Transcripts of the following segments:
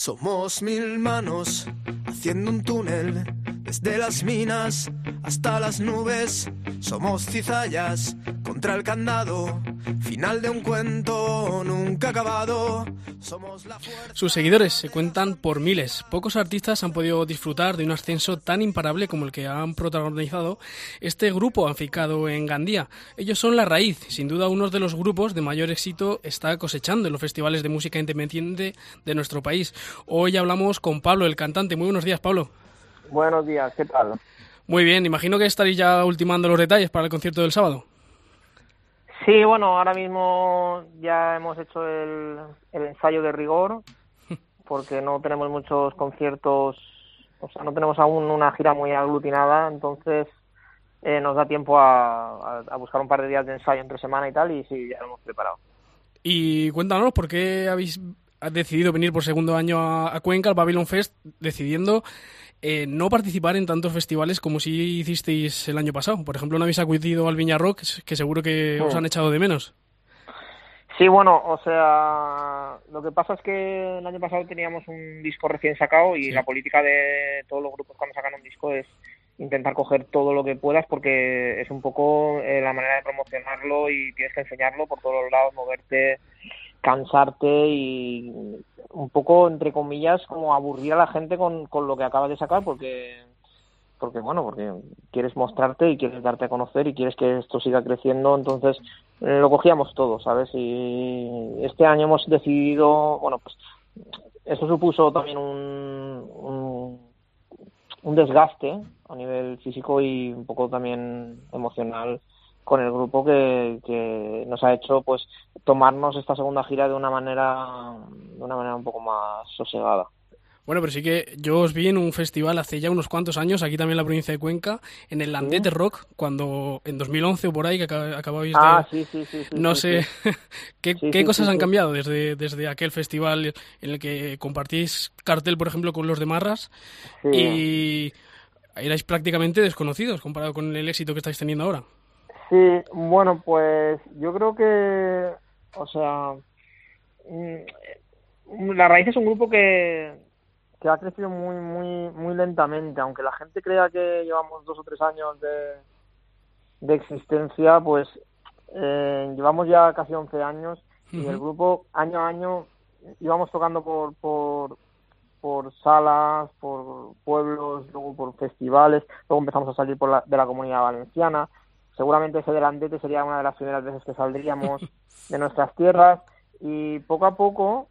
Somos mil manos haciendo un túnel desde las minas hasta las nubes. Somos cizallas contra el candado, final de un cuento nunca acabado. Somos la fuerza... Sus seguidores se cuentan por miles. Pocos artistas han podido disfrutar de un ascenso tan imparable como el que han protagonizado este grupo afincado en Gandía. Ellos son La Raíz, sin duda uno de los grupos de mayor éxito está cosechando en los festivales de música independiente de nuestro país. Hoy hablamos con Pablo, el cantante. Muy buenos días, Pablo. Buenos días, ¿qué tal? Muy bien, imagino que estaréis ya ultimando los detalles para el concierto del sábado. Sí, bueno, ahora mismo ya hemos hecho el ensayo de rigor, porque no tenemos muchos conciertos, o sea, no tenemos aún una gira muy aglutinada, entonces nos da tiempo a buscar un par de días de ensayo entre semana y tal, y sí, ya lo hemos preparado. Y cuéntanos, ¿por qué habéis decidido venir por segundo año a Cuenca, al Babylon Fest, decidiendo no participar en tantos festivales como si hicisteis el año pasado? Por ejemplo, ¿no habéis acudido al Viña Rock, que seguro que os han echado de menos? Sí, bueno, o sea, lo que pasa es que el año pasado teníamos un disco recién sacado y sí. La política de todos los grupos cuando sacan un disco es intentar coger todo lo que puedas, porque es un poco la manera de promocionarlo y tienes que enseñarlo por todos los lados, moverte, cansarte y un poco, entre comillas, como aburrir a la gente con lo que acabas de sacar, porque quieres mostrarte y quieres darte a conocer y quieres que esto siga creciendo. Entonces lo cogíamos todo, ¿sabes? Y este año hemos decidido, bueno, pues eso supuso también un desgaste a nivel físico y un poco también emocional con el grupo que nos ha hecho pues tomarnos esta segunda gira de una manera un poco más sosegada. Bueno, pero sí que yo os vi en un festival hace ya unos cuantos años, aquí también en la provincia de Cuenca, en el Landete Rock, cuando en 2011 o por ahí, que acababais de... Sí. No sé, ¿qué cosas han cambiado desde aquel festival en el que compartís cartel, por ejemplo, con los de Marras? Sí. Y erais prácticamente desconocidos comparado con el éxito que estáis teniendo ahora. Sí, bueno, pues yo creo que, o sea, La Raíz es un grupo que ha crecido muy lentamente, aunque la gente crea que llevamos 2 o 3 años de existencia, pues llevamos ya casi 11 años y el grupo año a año íbamos tocando por salas, por pueblos, luego por festivales, luego empezamos a salir de la Comunidad Valenciana. Seguramente ese Landete sería una de las primeras veces que saldríamos de nuestras tierras, y poco a poco,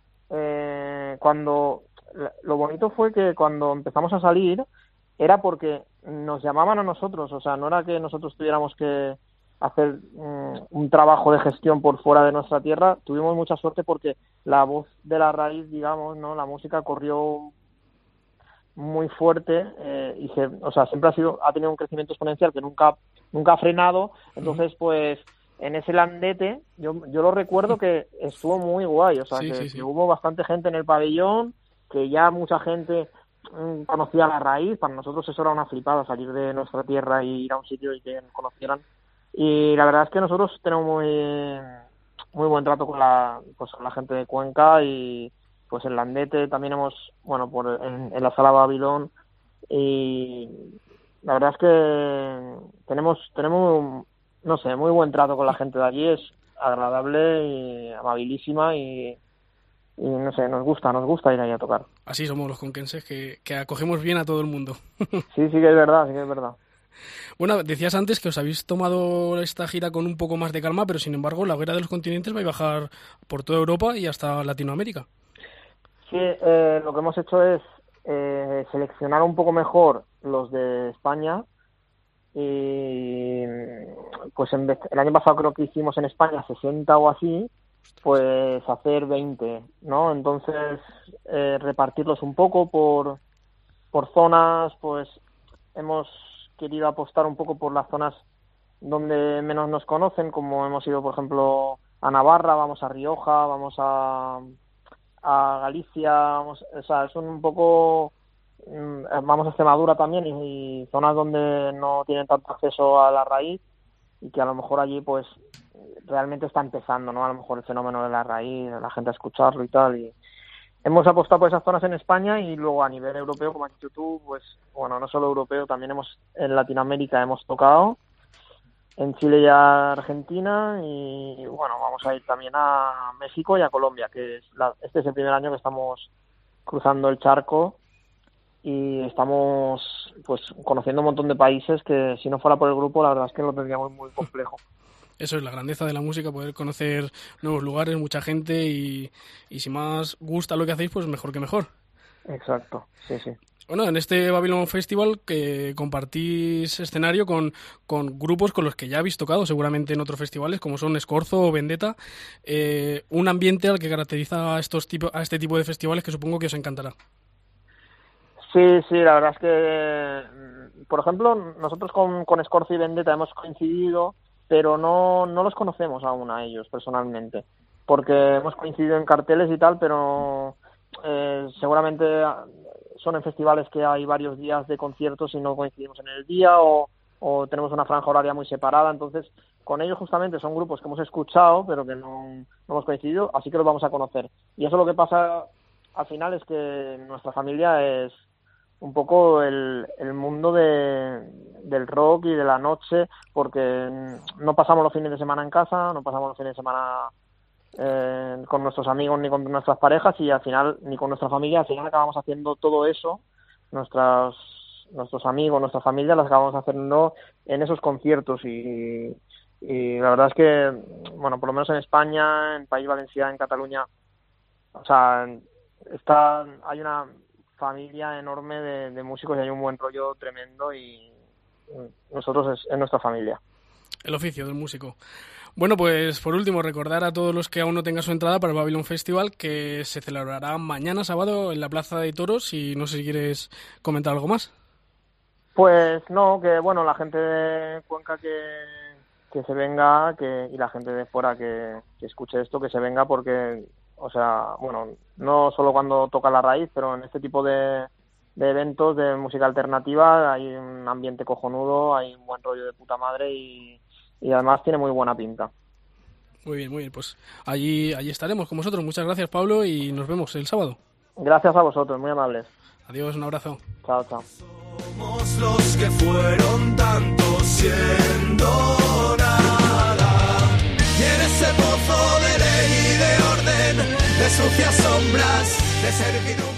lo bonito fue que cuando empezamos a salir era porque nos llamaban a nosotros, o sea, no era que nosotros tuviéramos que hacer un trabajo de gestión por fuera de nuestra tierra. Tuvimos mucha suerte porque la voz de La Raíz, digamos, ¿no? La música corrió muy fuerte y siempre ha tenido un crecimiento exponencial que nunca ha frenado. Entonces, pues en ese Landete yo lo recuerdo que estuvo muy guay, o sea, que hubo bastante gente en el pabellón, que ya mucha gente conocía La Raíz. Para nosotros eso era una flipada, salir de nuestra tierra y ir a un sitio y que nos conocieran. Y la verdad es que nosotros tenemos muy buen trato con la gente de Cuenca, y pues en Landete también en la sala Babilón, y la verdad es que tenemos no sé, muy buen trato con la gente de allí, es agradable y amabilísima, y no sé, nos gusta ir ahí a tocar. Así somos los conquenses, que acogemos bien a todo el mundo. Sí que es verdad. Bueno, decías antes que os habéis tomado esta gira con un poco más de calma, pero sin embargo la Hoguera de los Continentes va a bajar por toda Europa y hasta Latinoamérica. Sí, lo que hemos hecho es seleccionar un poco mejor los de España, y pues el año pasado creo que hicimos en España 60 o así, pues hacer 20, ¿no? Entonces repartirlos un poco por zonas. Pues hemos querido apostar un poco por las zonas donde menos nos conocen, como hemos ido, por ejemplo, a Navarra, vamos a Rioja, vamos a Galicia, son un poco, vamos a Extremadura también, y zonas donde no tienen tanto acceso a La Raíz, y que a lo mejor allí pues realmente está empezando, ¿no? A lo mejor el fenómeno de La Raíz, la gente a escucharlo y tal, hemos apostado por esas zonas en España y luego a nivel europeo, como has dicho tú, pues bueno, no solo europeo, también en Latinoamérica hemos tocado, en Chile y Argentina, y bueno, vamos a ir también a México y a Colombia, que este es el primer año que estamos cruzando el charco y estamos pues conociendo un montón de países que si no fuera por el grupo la verdad es que lo tendríamos muy complejo. Eso es la grandeza de la música, poder conocer nuevos lugares, mucha gente y si más gusta lo que hacéis, pues mejor que mejor. Exacto, sí. Bueno, en este Babylon Festival que compartís escenario con grupos con los que ya habéis tocado seguramente en otros festivales, como son Scorzo o Vendetta, un ambiente al que caracteriza a este tipo de festivales que supongo que os encantará. Sí, la verdad es que, por ejemplo, nosotros con Scorzo y Vendetta hemos coincidido, pero no los conocemos aún a ellos personalmente, porque hemos coincidido en carteles y tal, pero seguramente son en festivales que hay varios días de conciertos y no coincidimos en el día o tenemos una franja horaria muy separada. Entonces con ellos justamente son grupos que hemos escuchado pero que no hemos coincidido, así que los vamos a conocer. Y eso lo que pasa al final es que nuestra familia es un poco el mundo del rock y de la noche, porque no pasamos los fines de semana en casa, no pasamos los fines de semana con nuestros amigos ni con nuestras parejas y al final ni con nuestra familia. Al final acabamos haciendo todo eso, nuestros amigos, nuestra familia las acabamos haciendo en esos conciertos y la verdad es que, bueno, por lo menos en España, en País Valencià, en Cataluña, o sea, hay una familia enorme de músicos y hay un buen rollo tremendo y nosotros es nuestra familia. El oficio del músico. Bueno, pues por último, recordar a todos los que aún no tengan su entrada para el Babylon Festival que se celebrará mañana sábado en la Plaza de Toros, y no sé si quieres comentar algo más. Pues no, que bueno, la gente de Cuenca que se venga, y la gente de fuera que escuche esto, que se venga, porque, o sea, bueno, no solo cuando toca La Raíz, pero en este tipo de eventos de música alternativa hay un ambiente cojonudo, hay un buen rollo de puta madre y además tiene muy buena pinta. Muy bien, pues allí estaremos con vosotros. Muchas gracias, Pablo, y nos vemos el sábado. Gracias a vosotros, muy amables. Adiós, un abrazo. Chao. Somos los que fueron tantos siendo nada, y en ese pozo de ley y de orden, de sucias sombras, de servidumbre.